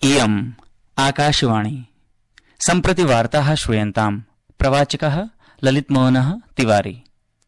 इयम् आकाशवाणी सम्प्रति वार्ताः श्रूयन्ताम्। प्रवाचकः ललितमोहनः तिवारी।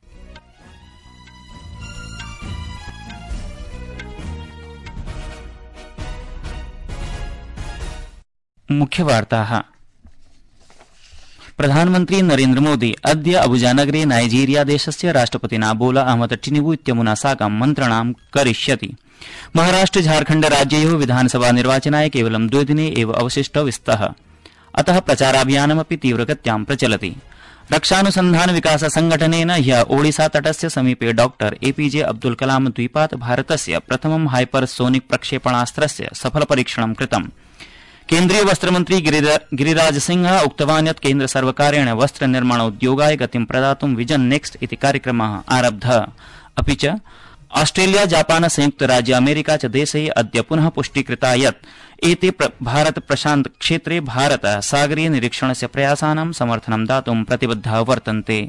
मुख्यवार्ताः। प्रधानमन्त्री नरेन्द्र मोदी अद्य अबुजानगरे नाइजीरिया देशस्य राष्ट्रपतिना बोला अहमद टिनुबू इत्यमुना साकं मन्त्रणां करिष्यति। महाराष्ट्र झारखण्ड राज्ययोः विधानसभा निर्वाचनाय केवलं 2 दिने एव अवशिष्टौ स्तः। अतः प्रचाराभियानमपि तीव्रगत्यां प्रचलति। रक्षानुसन्धान विकास संघटनेन ह्यः ओडिसा तटस्य समीपे डॉक्टर एपीजे अब्दुल कलाम द्वीपात् भारतस्य प्रथमं हाइपरसोनिक प्रक्षेपणास्त्रस्य सफल परीक्षणं कृतम्। केन्द्रीय वस्त्रमन्त्री गिरिराज सिंहः उक्तवान् यत् केन्द्र सर्वकारेण वस्त्र निर्माण उद्योगाय गतिं प्रदातुं विजन नेक्स्ट इति कार्यक्रमः आरब्धः। अपि च ऑस्ट्रेलिया जापान संयुक्त राज्य अमेरिका च देशे अद्य पुनः पुष्टीकृता यत् एते भारत प्रशान्त क्षेत्रे भारत सागरीय निरीक्षणस्य प्रयासानां समर्थनं दातुं प्रतिबद्धः वर्तन्ते।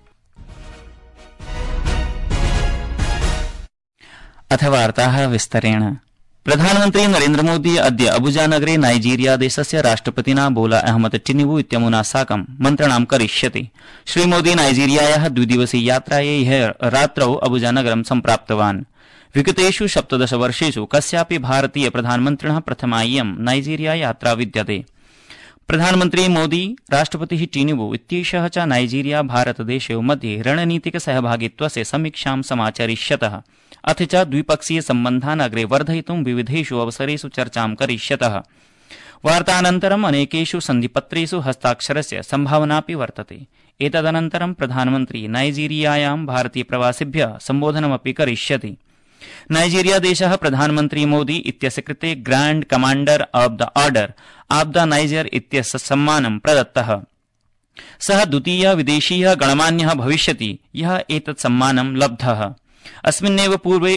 अथ वार्ताः विस्तरेण। प्रधानमन्त्री नरेन्द्र मोदी अद्य अबुजानगरे नाइजीरिया देशस्य राष्ट्रपतिना बोला अहमद टिनुबू इत्यमुना साकं मन्त्रणां करिष्यति। श्रीमोदी नाइजीरियायाः 2 दिवसीय यात्रायै ह्यः रात्रौ अबुजानगरं सम्प्राप्तवान्। विगतेषु 17 वर्षेषु कस्यापि भारतीय प्रधानमन्त्रिणः प्रथमा इयं नाइजीरिया यात्रा विद्यते। प्रधानमन्त्री मोदी राष्ट्रपतिः टिनुबू इत्येषः च नाइजीरिया भारतदेशयोः मध्ये रणनीतिक सहभागित्वस्य समीक्षां समाचरिष्यतः। अथ च द्विपक्षीय सम्बन्धान् अग्रे वर्धयितुं विविधेषु अवसरेषु चर्चां करिष्यतः। वार्तानन्तरम् अनेकेषु सन्धिपत्रेषु हस्ताक्षरस्य सम्भावनापि वर्तते। एतदनन्तरं प्रधानमन्त्री नाइजीरियायां भारतीय प्रवासिभ्यः सम्बोधनमपि करिष्यति। नाइजीरिया देशः प्रधानमन्त्री मोदी इत्यस्य कृते grand commander of the order of the Niger इत्यस्य सम्मानं प्रदत्तः। सः द्वितीयः विदेशीयः गणमान्यः भविष्यति यः एतत् सम्मानं लब्धः। अस्मिन्नेव पूर्वे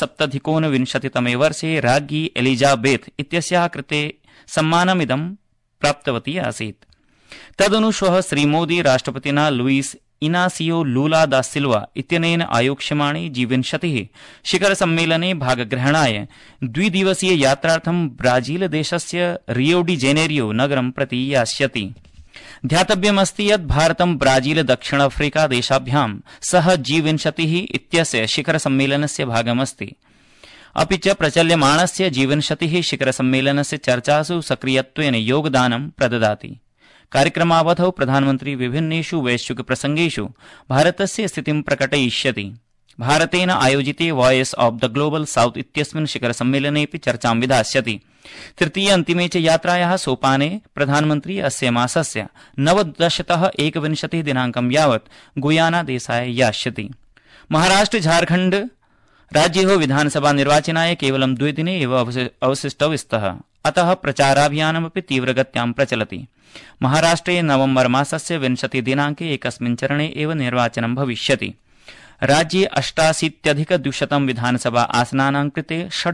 1970 वर्षे राज्ञी एलिजाबेथ इत्यस्याः कृते सम्मानमिदं प्राप्तवती आसीत्। तदनु श्वः श्रीमोदी राष्ट्रपतिना लुईस इनासियो लूला दा सिल्वा इत्यनेन आयोक्ष्यमाणे G20 शिखर सम्मेलने भागग्रहणाय 2 दिवसीय यात्रार्थं ब्राजील देशस्य रियो डी जेनेरियो नगरं प्रति यास्यति। ध्यातव्यमस्ति यत् भारतं ब्राजील दक्षिण अफ्रीका देशाभ्यां सह G20 इत्यस्य शिखर सम्मेलनस्य भागमस्ति। अपि च प्रचल्यमाणस्य G20 शिखर सम्मेलनस्य चर्चासु सक्रियत्वेन योगदानं प्रददाति। कार्यक्रमावधौ प्रधानमन्त्री विभिन्नेषु वैश्विक प्रसंगेषु भारतस्य स्थितिं प्रकटयिष्यति। भारतेन आयोजिते voice of the global south इत्यस्मिन् शिखर सम्मेलनेऽपि चर्चां विधास्यति। तृतीय अन्तिमे च यात्रायाः सोपाने प्रधानमन्त्री अस्य मासस्य 19तः 21 दिनाङ्कं यावत् गुयाना देशाय यास्यति। महाराष्ट्र झारखण्ड राज्ययोः विधानसभा निर्वाचनाय केवलं 2 दिने एव अवशिष्टौ स्तः। अतः प्रचाराभियानमपि तीव्रगत्यां प्रचलति। महाराष्ट्रे नवम्बर मासस्य 20 दिनाङ्के एकस्मिन् चरणे एव निर्वाचनं भविष्यति। राज्ये 88,200 विधानसभा आसनानां कृते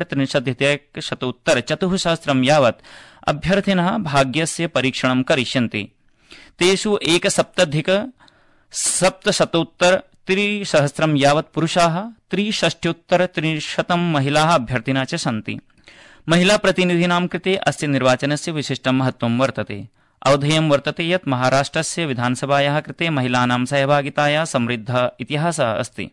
37,100 यावत् अभ्यर्थिनः भाग्यस्य परीक्षणं करिष्यन्ति। तेषु 1,70,700 यावत् पुरुषाः 63,300 महिलाः अभ्यर्थिनः च सन्ति। महिला प्रतिनिधीनां कृते अस्य निर्वाचनस्य विशिष्टं महत्त्वं वर्तते। अवधेयं वर्तते यत् महाराष्ट्रस्य विधानसभायाः कृते महिलानां सहभागितायाः समृद्धः इतिहासः अस्ति।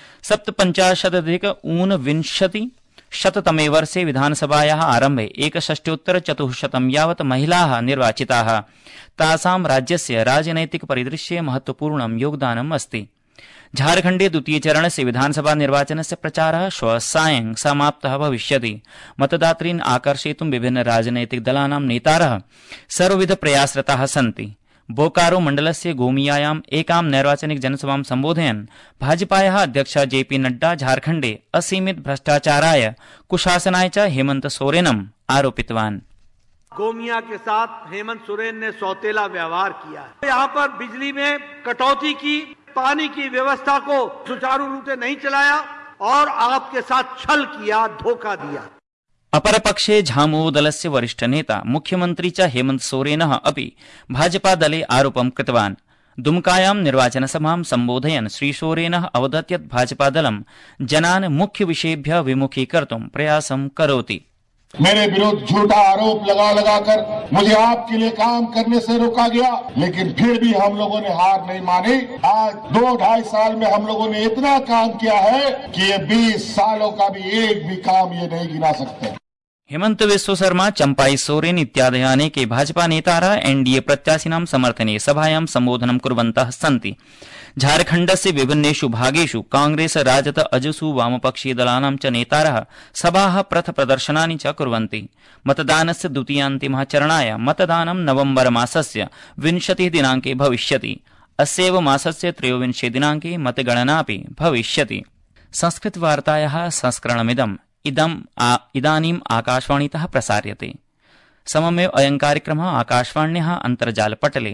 1750-ऊनविंशतिशततमे वर्षे विधानसभायाः आरम्भे 61,400 यावत् महिलाः निर्वाचिताः। तासां राज्यस्य राजनैतिक परिदृश्ये महत्वपूर्णं योगदानम् अस्ति। झारखण्डे द्वितीयचरणस्य विधानसभा निर्वाचनस्य प्रचारः श्वः सायं समाप्तः भविष्यति। मतदातॄन् आकर्षयितुं विभिन्न राजनैतिक दलानां नेतारः सर्वविध प्रयासरताः सन्ति। बोकारो मण्डलस्य गोमियायाम् एकां नैर्वाचनिक जनसभां सम्बोधयन् भाजपायाः अध्यक्षः जेपी नड्डा झारखण्डे असीमित भ्रष्टाचाराय कुशासनाय च हेमंत सोरेनम् आरोपितवान्। गोमिया के साथ हेमंत सोरेन ने सौतेला व्यवहार किया है। यहाँ पर बिजली में कटौती की, पानी की व्यवस्था को सुचारू रूप से नहीं चलाया और आपके साथ छल किया, धोखा दिया। अपरपक्षे झामुमो दलस्य वरिष्ठ नेता मुख्यमन्त्री च हेमंत सोरेनः अपि भाजपा दले आरोपं कृतवान्। दुमकायां निर्वाचनसभां सम्बोधयन् श्रीसोरेनः अवदत् यत् भाजपादलं जनान् मुख्यविषयेभ्यः विमुखीकर्तुं प्रयासं करोति। मेरे विरुद्ध झूठा आरोप लगा कर मुझे आपके लिए काम करने से रोका गया, लेकिन फिर भी हम लोगों ने हार नहीं मानी। आज 2-2.5 साल में हम लोगों ने इतना काम किया है कि ये 20 सालों का भी एक भी काम ये नहीं गिना सकते। हेमंत बिस्व शर्मा, चम्पाई सोरेन इत्यादयः अनेके भाजपा नेतारः एनडीए प्रत्याशिनां समर्थने सभायां सम्बोधनं कुर्वन्तः सन्ति। झारखण्डस्य विभिन्नेषु भागेषु कांग्रेस राजद अजसु वामपक्षीय दलानां च नेतारः सभाः प्रदर्शनानि च कुर्वन्ति। मतदानस्य द्वितीयान्तिमः चरणाय मतदानं नवम्बर मासस्य 20 दिनाङ्के भविष्यति। अस्यैव मासस्य 23 दिनाङ्के मतगणनापि भविष्यति। संस्कृतवार्तायाः संस्करणमिदम् इदानीम् आकाशवाणीतः प्रसार्यते। सममेव अयं कार्यक्रमः आकाशवाण्याः अन्तर्जालपटले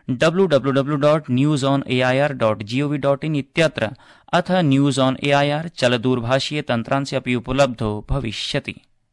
www.newsonair.gov.in इत्यत्र अथ न्यूज ऑन एआईआर चलदूरभाषीय तन्त्रांशे अपि उपलब्धो भविष्यति।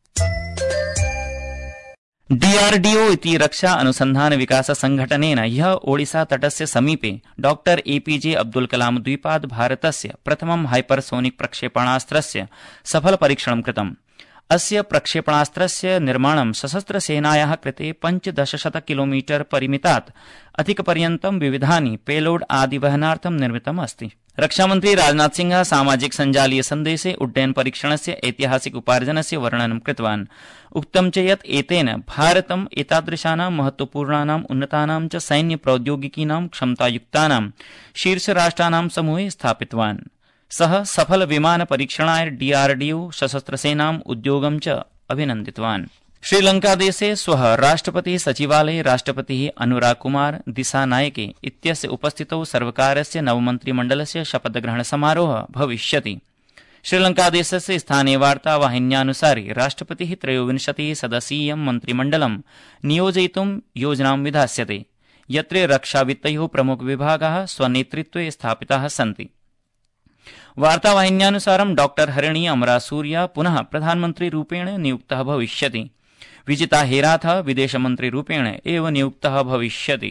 डीआरडीओ इति रक्षा अनुसंधान विकास संघटनेन ह्यः ओडिसा तटस्य समीपे डॉक्टर एपीजे अब्दुल कलाम द्वीपात् भारतस्य प्रथमं हाइपरसोनिक प्रक्षेपणास्त्रस्य सफल परीक्षणं कृतम्। अस्य प्रक्षेपणास्त्रस्य निर्माणं सशस्त्रसेनायाः कृते 1500 किलोमीटर परिमितात् अधिकपर्यन्तं विविधानि पेलोड आदि वहनार्थं निर्मितम् अस्ति। रक्षामन्त्री राजनाथ सिंह सामाजिक सञ्जालीय सन्देशे उड्डयन परीक्षणस्य ऐतिहासिक उपार्जनस्य वर्णनं कृतवान्। उक्तं च यत् एतेन भारतम् एतादृशानां महत्वपूर्णानाम् उन्नतानां च सैन्य प्रौद्योगिकीनां क्षमतायुक्तानां शीर्षराष्ट्राणां समूहे स्थापितवान्। सः सफल विमान परीक्षणाय डीआरडीओ सशस्त्रसेनाम् उद्योगं च अभिनन्दितवान्। श्रीलंकादेशे श्वः राष्ट्रपति सचिवालये राष्ट्रपतिः अनुराग कुमार दिसानायके इत्यस्य उपस्थितौ सर्वकारस्य नवमन्त्रिमण्डलस्य शपथग्रहण समारोहः भविष्यति। श्रीलंकादेशस्य स्थानीय वार्तावाहिन्यानुसारि राष्ट्रपतिः 23 सदस्यीयं मन्त्रिमण्डलं नियोजयितुं योजनां विधास्यते, यत्र रक्षावित्तयोः प्रमुखविभागाः स्वनेतृत्वे स्थापिताः सन्ति। वार्तावाहिन्यानुसारं डॉक्टर हरिणी अमरासूर्या पुनः प्रधानमन्त्रीरूपेण नियुक्तः भविष्यति। विजिता हेराथ विदेशमन्त्रीरूपेण एव नियुक्तः भविष्यति।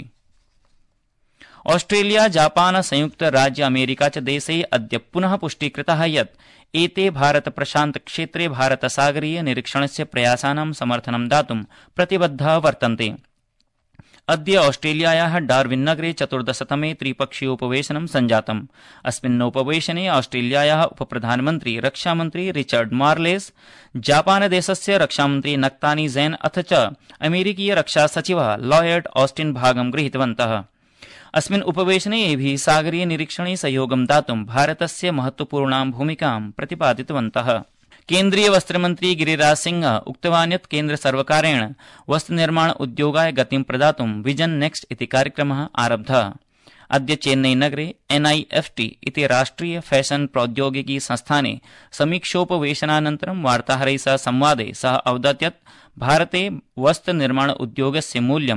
ऑस्ट्रेलिया, जापान, संयुक्त राज्य अमेरिका च देशे अद्य पुनः पुष्टीकृतः यत् एते भारत प्रशान्त क्षेत्रे भारतसागरीय निरीक्षणस्य प्रयासानां समर्थनं दातुं प्रतिबद्धः वर्तन्ते। अद्य ऑस्ट्रेलियायाः डार्विन नगरे 14तमे त्रिपक्षीयोपवेशनं सञ्जातम्। अस्मिन्नोपवेशने ऑस्ट्रेलियायाः उपप्रधानमन्त्री रक्षामन्त्री रिचर्ड मार्लेस, जापानदेशस्य रक्षामन्त्री नक्तानी ज़ेन अथ च अमेरिकीय रक्षा सचिवः लॉयड ऑस्टिन भागं गृहीतवन्तः। अस्मिन् उपवेशने एभिः सागरीय निरीक्षणे सहयोगं दातुं भारतस्य महत्वपूर्णां भूमिकां प्रतिपादितवन्तः। केन्द्रीय वस्त्रमन्त्री गिरिराज सिंह उक्तवान् यत् केन्द्रसर्वकारेण वस्त्रनिर्माण उद्योगाय गतिं प्रदातुं विजन नेक्स्ट इति कार्यक्रमः आरब्धः। अद्य चेन्नई नगरे एनआईएफटी इति राष्ट्रिय फैशन प्रौद्योगिकी संस्थाने समीक्षोपवेशनानन्तरं वार्ताहरैः सह संवादे सः अवदत् यत् भारते वस्त्रनिर्माण उद्योगस्य मूल्यं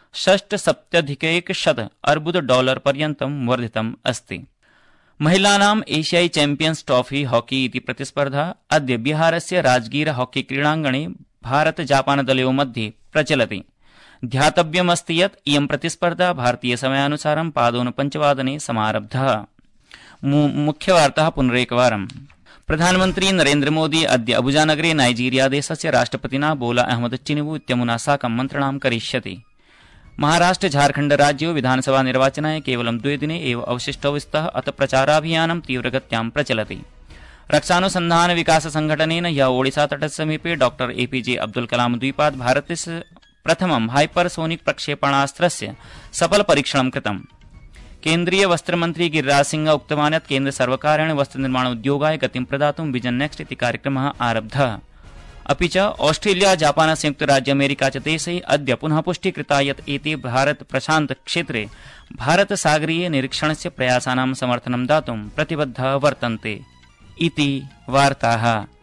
670 अर्बुद डॉलर पर्यन्तं वर्धितम् अस्ति। महिलानाम् एशियाई चैम्पियन्स ट्रॉफी हॉकी इति प्रतिस्पर्धा अद्य बिहारस्य राजगीर हॉकी क्रीडाङ्गणे भारत जापान दलयोः मध्ये प्रचलति। ध्यातव्यमस्ति यत् इयं प्रतिस्पर्धा भारतीय समयानुसारं पादोन 5 वादने समारब्धः। मुख्यवार्ताः पुनरेकवारम्। प्रधानमन्त्री नरेन्द्र मोदी अद्य अबुजानगरे नाइजीरिया देशस्य राष्ट्रपतिना बोला अहमद टिनुबू इत्यमुना साकं मन्त्रणां करिष्यति। महाराष्ट्र झारखण्ड राज्यो विधानसभा निर्वाचनाय केवलं 2 दिने एव अवशिष्टौ स्तः, अत प्रचाराभियानं तीव्रगत्यां प्रचलति। रक्षानुसन्धान विकास संघटनेन ह्यः ओडिसा तटस्य समीपे डॉक्टर एपीजे अब्दुल कलाम द्वीपात् भारतस्य प्रथमं हाइपरसोनिक प्रक्षेपणास्त्रस्य सफल परीक्षणं कृतम्। केन्द्रीय वस्त्रमन्त्री गिरिराज सिंह उक्तवान् यत् केन्द्रसर्वकारेण वस्त्रनिर्माण उद्योगाय गतिं प्रदातुं विजन नेक्स्ट इति कार्यक्रमः आरब्धः। अपि च ऑस्ट्रेलिया, जापान, संयुक्त राज्य अमेरिका च देशे अद्य पुनः पुष्टीकृता यत् एते भारत प्रशान्त क्षेत्रे भारत सागरीय निरीक्षणस्य प्रयासानां समर्थनं दातुं प्रतिबद्धः वर्तन्ते इति वार्ताः।